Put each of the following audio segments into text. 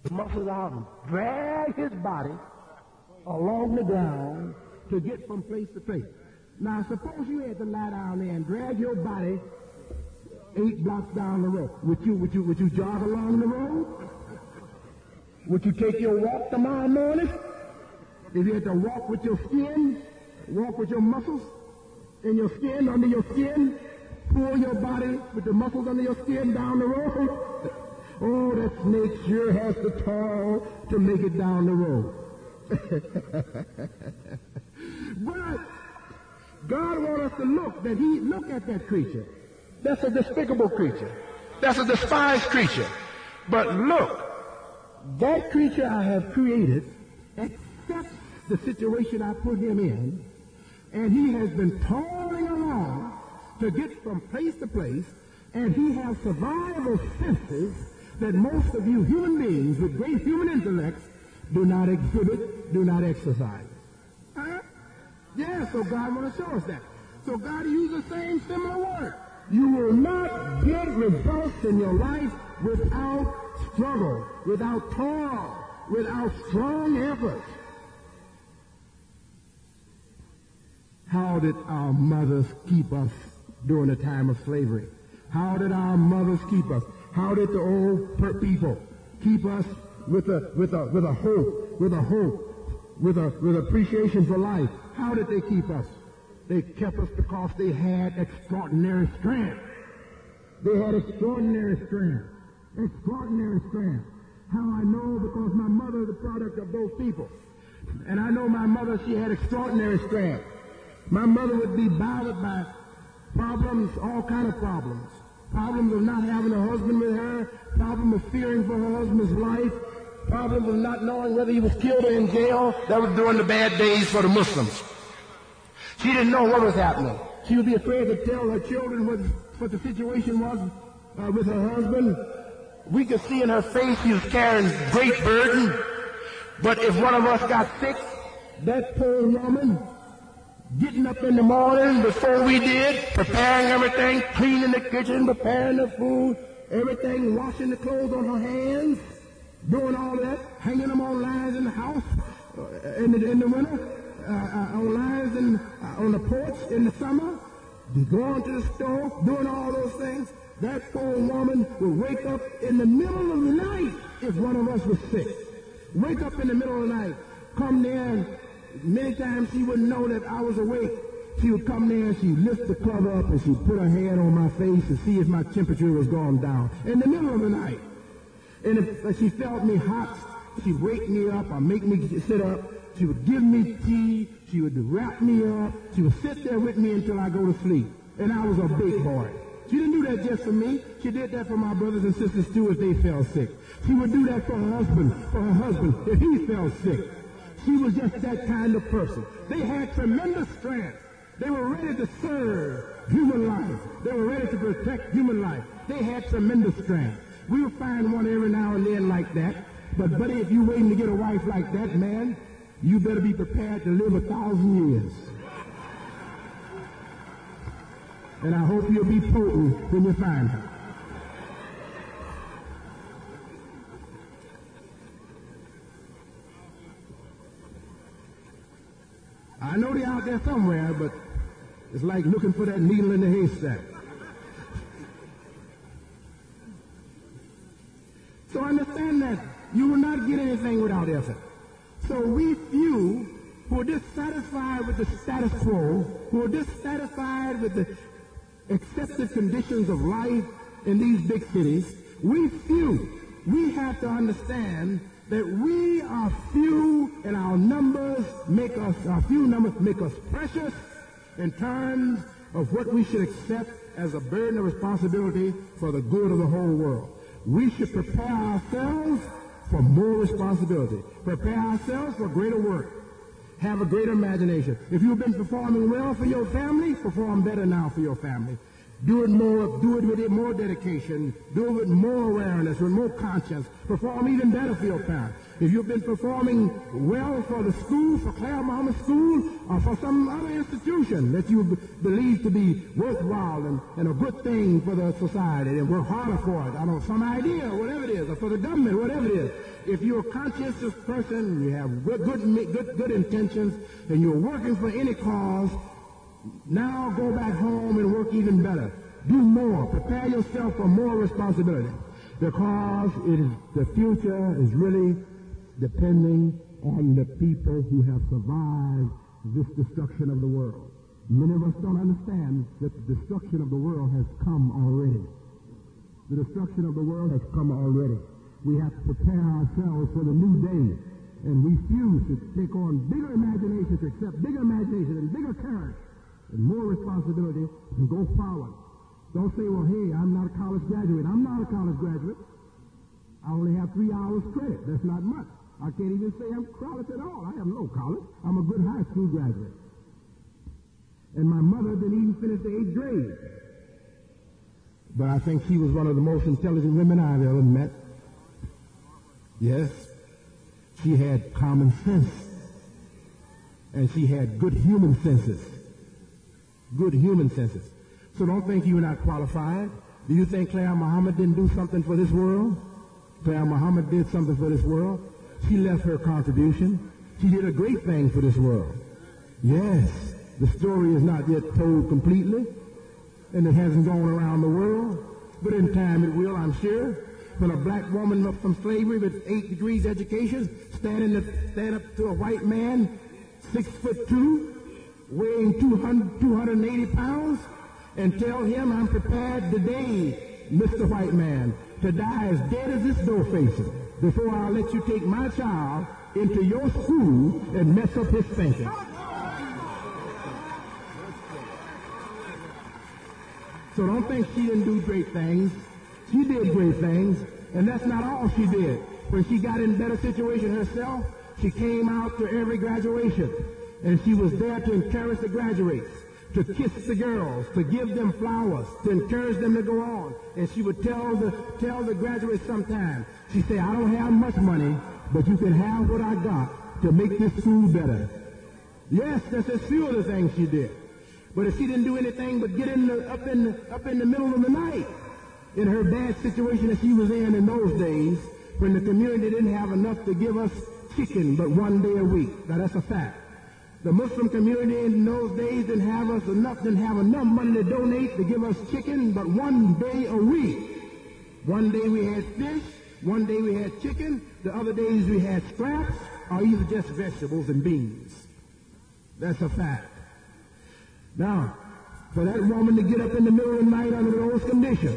The muscles out, drag his body along the ground to get from place to place. Now, suppose you had to lie down there and drag your body 8 blocks down the road. Would you jog along the road? Would you take your walk tomorrow morning? If you had to walk with your skin, walk with your muscles in your skin, under your skin, pull your body with the muscles under your skin down the road. Oh, that snake sure has the toil to make it down the road. But God wants us to look at that creature. That's a despicable creature. That's a despised creature. But look, that creature I have created accepts the situation I put him in, and he has been toiling along to get from place to place, and he has survival senses that most of you human beings with great human intellects do not exhibit, do not exercise. Yeah, so God wants to show us that. So God uses the same similar word. You will not get results in your life without struggle, without toil, without strong effort. How did our mothers keep us during the time of slavery? How did our mothers keep us? How did the old people keep us with a hope, with appreciation for life? How did they keep us? They kept us because they had extraordinary strength. They had extraordinary strength. Extraordinary strength. How I know? Because my mother is the product of those people. And I know my mother, she had extraordinary strength. My mother would be bothered by problems, all kind of problems. Problems of not having a husband with her, problem of fearing for her husband's life, problem of not knowing whether he was killed or in jail. That was during the bad days for the Muslims. She didn't know what was happening. She would be afraid to tell her children what the situation was with her husband. We could see in her face she was carrying great burden. But if one of us got sick, that poor woman, getting up in the morning before we did, preparing everything, cleaning the kitchen, preparing the food, everything, washing the clothes on her hands, doing all that, hanging them on lines in the house in the winter, on lines on the porch in the summer, going to the store, doing all those things. That poor woman would wake up in the middle of the night if one of us was sick. Wake up in the middle of the night, come there, and many times she wouldn't know that I was awake. She would come there and she'd lift the cover up and she'd put her hand on my face to see if my temperature was going down in the middle of the night. And if she felt me hot, she'd wake me up or make me sit up. She would give me tea. She would wrap me up. She would sit there with me until I go to sleep. And I was a big boy. She didn't do that just for me. She did that for my brothers and sisters too if they fell sick. She would do that for her husband if he fell sick. She was just that kind of person. They had tremendous strength. They were ready to serve human life. They were ready to protect human life. They had tremendous strength. We'll find one every now and then like that. But, buddy, if you're waiting to get a wife like that, man, you better be prepared to live 1,000 years. And I hope you'll be potent when you find her. I know they're out there somewhere, but it's like looking for that needle in the haystack. So understand that you will not get anything without effort. So we few who are dissatisfied with the status quo, who are dissatisfied with the accepted conditions of life in these big cities, we have to understand that we are few and our few numbers make us precious in terms of what we should accept as a burden of responsibility for the good of the whole world. We should prepare ourselves for more responsibility, prepare ourselves for greater work, have a greater imagination. If you've been performing well for your family, perform better now for your family. Do it with more dedication. Do it with more awareness, with more conscience. Perform even better for your parents. If you've been performing well for the school, for Claire Muhammad School, or for some other institution that you believe to be worthwhile and a good thing for the society, and work harder for it, I don't know, some idea, whatever it is, or for the government, whatever it is. If you're a conscientious person, you have good intentions, and you're working for any cause, now go back home and work even better. Do more. Prepare yourself for more responsibility, because the future is really depending on the people who have survived this destruction of the world. Many of us don't understand that the destruction of the world has come already. The destruction of the world has come already. We have to prepare ourselves for the new day and refuse to take on bigger imaginations, accept bigger imagination and bigger courage and more responsibility, and go forward. Don't say, well, hey, I'm not a college graduate. I'm not a college graduate. I only have 3 hours credit. That's not much. I can't even say I'm college at all. I have no college. I'm a good high school graduate. And my mother didn't even finish the 8th grade. But I think she was one of the most intelligent women I've ever met. Yes, she had common sense. And she had good human senses. Good human senses. So don't think you're not qualified. Do you think Claire Muhammad didn't do something for this world? Claire Muhammad did something for this world. She left her contribution. She did a great thing for this world. Yes, the story is not yet told completely, and it hasn't gone around the world, but in time it will, I'm sure. When a black woman up from slavery with 8 degrees education stand up to a white man, 6'2", weighing 280 pounds, and tell him, I'm prepared today, Mr. White Man, to die as dead as this door faces before I'll let you take my child into your school and mess up his thinking. So don't think she didn't do great things. She did great things, and that's not all she did. When she got in a better situation herself, she came out to every graduation, and she was there to encourage the graduates, to kiss the girls, to give them flowers, to encourage them to go on. And she would tell the graduates sometimes, she said, I don't have much money, but you can have what I got to make this school better. Yes, that's a few of the things she did. But if she didn't do anything but get up in the middle of the night, in her bad situation that she was in those days, when the community didn't have enough to give us chicken but 1 day a week. Now that's a fact. The Muslim community in those days didn't have enough money to donate to give us chicken but 1 day a week. One day we had fish, one day we had chicken, the other days we had scraps or either just vegetables and beans. That's a fact. Now, for that woman to get up in the middle of the night under those conditions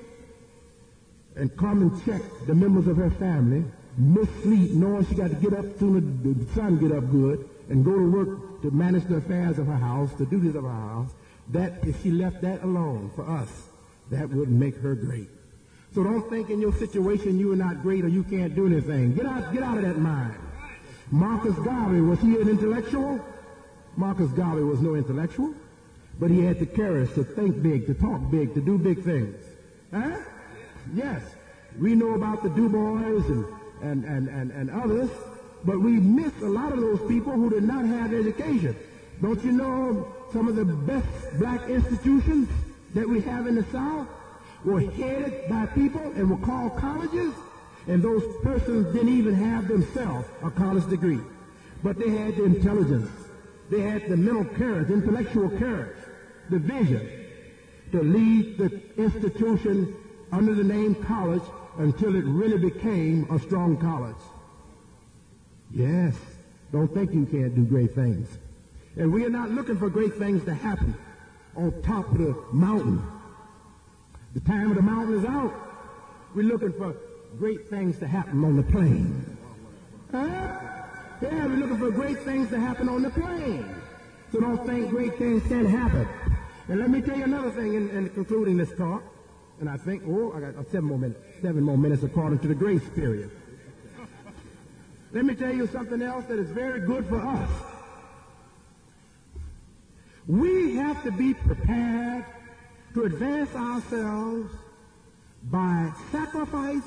and come and check the members of her family, miss sleep, knowing she got to get up soon as the sun get up good, and go to work to manage the affairs of her house, the duties of her house, that if she left that alone for us, that would make her great. So don't think in your situation you are not great or you can't do anything. Get out of that mind. Marcus Garvey, was he an intellectual? Marcus Garvey was no intellectual, but he had the courage to think big, to talk big, to do big things. Huh? Yes. We know about the Du Bois and others, but we miss a lot of those people who did not have education. Don't you know some of the best black institutions that we have in the South were headed by people and were called colleges, and those persons didn't even have themselves a college degree. But they had the intelligence. They had the mental courage, intellectual courage, the vision to lead the institution under the name college until it really became a strong college. Yes, don't think you can't do great things. And we are not looking for great things to happen on top of the mountain. The time of the mountain is out. We're looking for great things to happen on the plain. Huh? Yeah, we're looking for great things to happen on the plain. So don't think great things can't happen. And let me tell you another thing in concluding this talk. And I think, I got 7 more minutes according to the grace period. Let me tell you something else that is very good for us. We have to be prepared to advance ourselves by sacrifice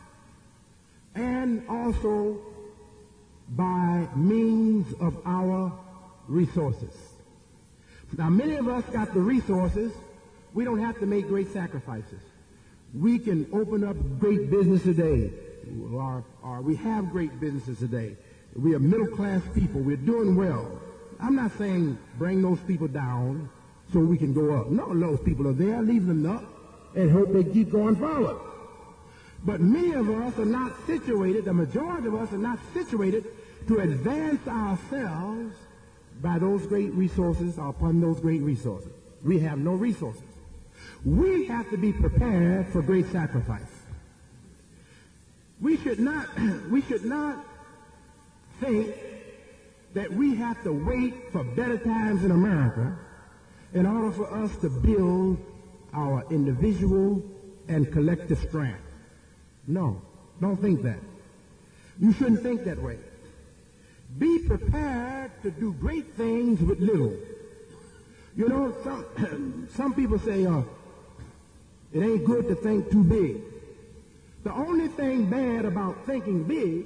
and also by means of our resources. Now, many of us got the resources. We don't have to make great sacrifices. We can open up great business today, or we have great businesses today. We are middle-class people. We're doing well. I'm not saying bring those people down so we can go up. No, those people are there. Leave them up and hope they keep going forward. But many of us are not situated, the majority of us are not situated to advance ourselves by those great resources or upon those great resources. We have no resources. We have to be prepared for great sacrifice. We should not think that we have to wait for better times in America in order for us to build our individual and collective strength. No, don't think that. You shouldn't think that way. Be prepared to do great things with little. You know, some people say, it ain't good to think too big. The only thing bad about thinking big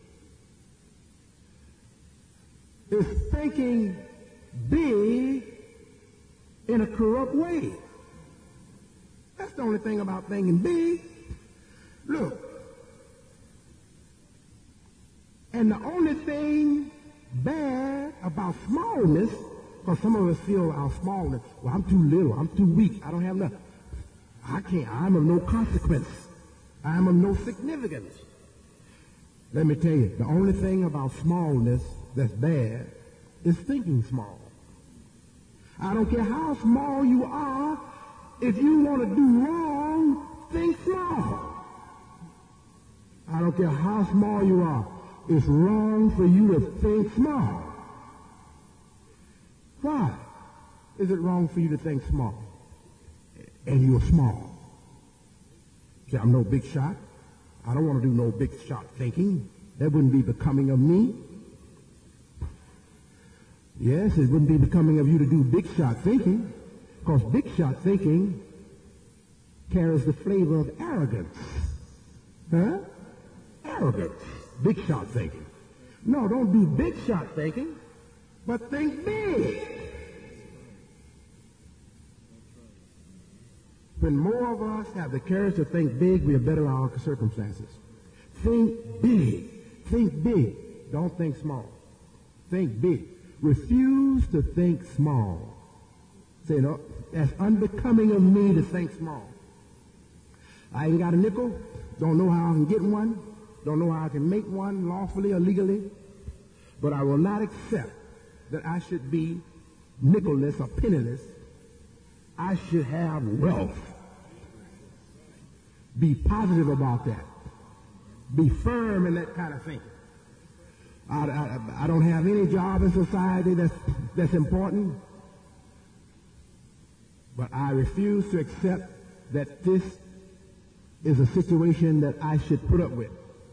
is thinking big in a corrupt way. That's the only thing about thinking big. Look, and the only thing bad about smallness, because some of us feel our smallness, well, I'm too little, I'm too weak, I don't have nothing. I can't, I'm of no consequence. I'm of no significance. Let me tell you, the only thing about smallness that's bad is thinking small. I don't care how small you are, if you want to do wrong, think small. I don't care how small you are. It's wrong for you to think small. Why is it wrong for you to think small? And you're small. See, I'm no big shot. I don't want to do no big shot thinking. That wouldn't be becoming of me. Yes, it wouldn't be becoming of you to do big shot thinking, because big shot thinking carries the flavor of arrogance. Huh? Arrogance. Big shot thinking. No, don't do big shot thinking, but think big. When more of us have the courage to think big, we are better our circumstances. Think big. Think big. Don't think small. Think big. Refuse to think small. Say, no, that's unbecoming of me to think small. I ain't got a nickel. Don't know how I can get one. Don't know how I can make one lawfully or legally. But I will not accept that I should be nickel-less or penniless. I should have wealth. Be positive about that. Be firm in that kind of thinking. I don't have any job in society that's important, but I refuse to accept that this is a situation that I should put up with.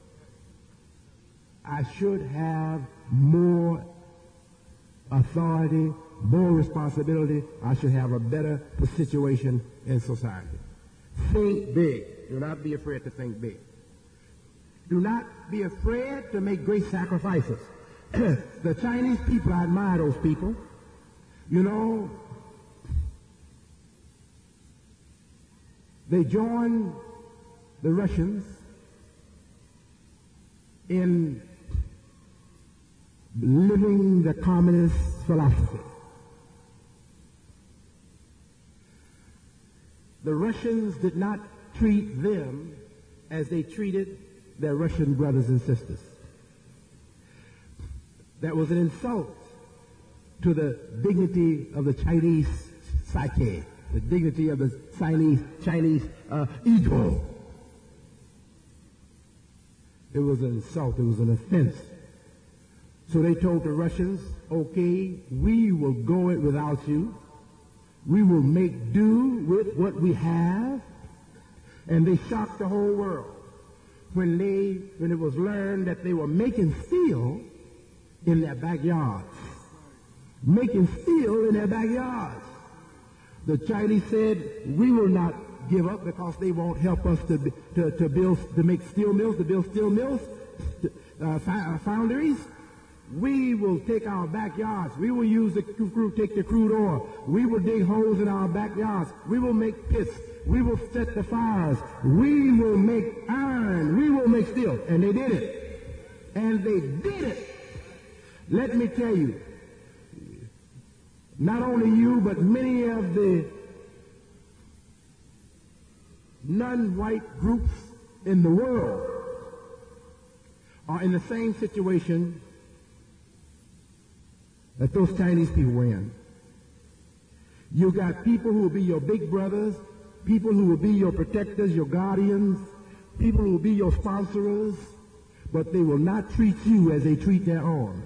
I should have more authority, more responsibility. I should have a better situation in society. Think big. Do not be afraid to think big. Do not be afraid to make great sacrifices. The Chinese people, I admire those people. You know, they joined the Russians in living the communist philosophy. The Russians did not treat them as they treated their Russian brothers and sisters. That was an insult to the dignity of the Chinese psyche, the dignity of the Chinese ego. It was an insult. It was an offense. So they told the Russians, okay, we will go it without you. We will make do with what we have. And they shocked the whole world when it was learned that they were making steel in their backyards. Making steel in their backyards. The Chinese said, we will not give up because they won't help us to make steel mills, to build steel mills, foundries. We will take our backyards. We will use take the crude oil. We will dig holes in our backyards. We will make pits. We will set the fires. We will make iron. We will make steel. And they did it. And they did it. Let me tell you, not only you, but many of the non-white groups in the world are in the same situation that those Chinese people were in. You got people who will be your big brothers, people who will be your protectors, your guardians, people who will be your sponsors, but they will not treat you as they treat their own.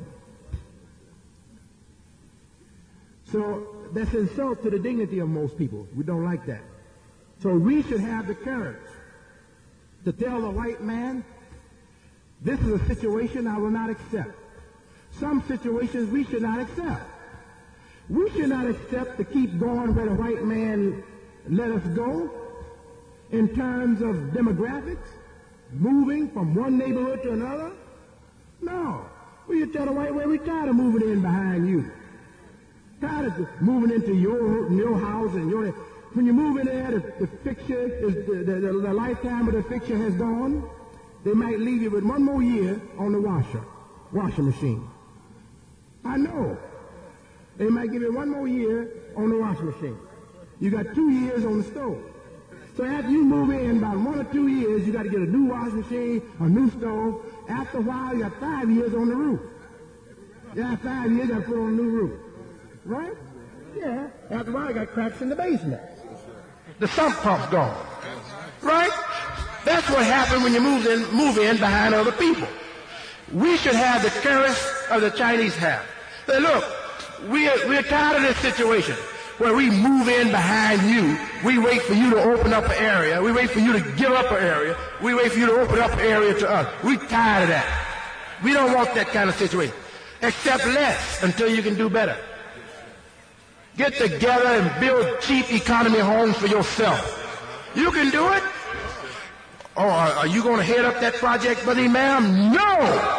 So that's insult to the dignity of most people. We don't like that. So we should have the courage to tell the white man, this is a situation I will not accept. Some situations we should not accept. We should not accept to keep going where the white man let us go in terms of demographics, moving from one neighborhood to another. No. We should tell the white man, we're tired of moving in behind you. Tired of moving into your house and your... When you move in there, the fixture is the lifetime of the fixture has gone. They might leave you with one more year on the washing machine. I know. They might give you one more year on the washing machine. You got 2 years on the stove. So after you move in, about 1 or 2 years, you got to get a new washing machine, a new stove. After a while, you got 5 years on the roof. Yeah, 5 years, you got to put on a new roof. Right? Yeah. After a while, you got cracks in the basement. The sump pump's gone. Right? That's what happened when you move in behind other people. We should have the courage of the Chinese have. Say, look, we're tired of this situation where we move in behind you. We wait for you to open up an area. We wait for you to give up an area. We wait for you to open up an area to us. We're tired of that. We don't want that kind of situation. Accept less until you can do better. Get together and build cheap economy homes for yourself. You can do it. Oh, are you going to head up that project, Brother Imam? No!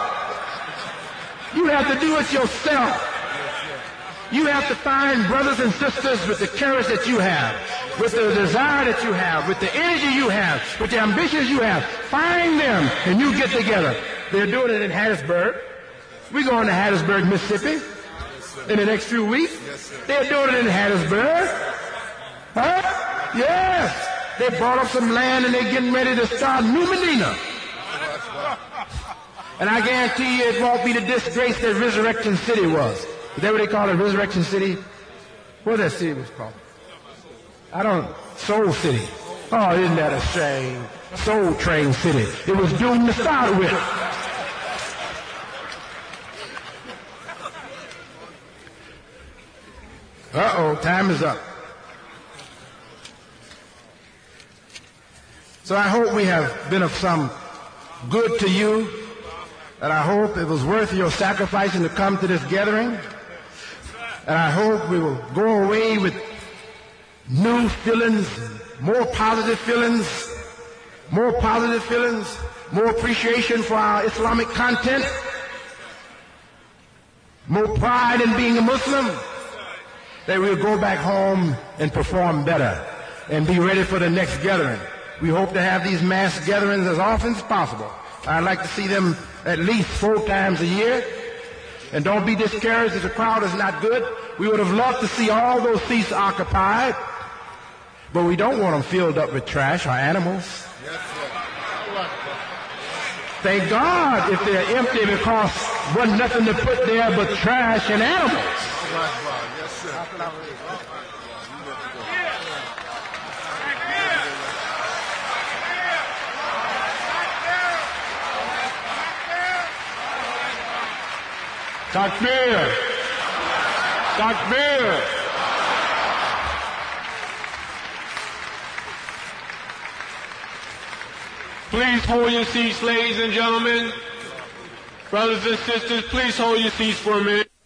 You have to do it yourself. You have to find brothers and sisters with the courage that you have, with the desire that you have, with the energy you have, with the ambitions you have. Find them and you get together. They're doing it in Hattiesburg. We're going to Hattiesburg, Mississippi in the next few weeks. They're doing it in Hattiesburg. Huh? Yes. They bought up some land and they're getting ready to start New Medina. And I guarantee you it won't be the disgrace that Resurrection City was. Is that what they call it, Resurrection City? What that city was called? Soul City. Oh, isn't that a shame? Soul Train City. It was doomed to start with. Uh-oh, time is up. So I hope we have been of some good to you, and I hope it was worth your sacrificing to come to this gathering, and I hope we will go away with new feelings, more positive feelings, more appreciation for our Islamic content, more pride in being a Muslim, that we'll go back home and perform better and be ready for the next gathering. We hope to have these mass gatherings as often as possible. I'd like to see them at least 4 times a year. And don't be discouraged if the crowd is not good. We would have loved to see all those seats occupied, but we don't want them filled up with trash or animals. Thank God if they're empty because wasn't nothing to put there but trash and animals. Takbir! Takbir! Please hold your seats, ladies and gentlemen. Brothers and sisters, please hold your seats for a minute.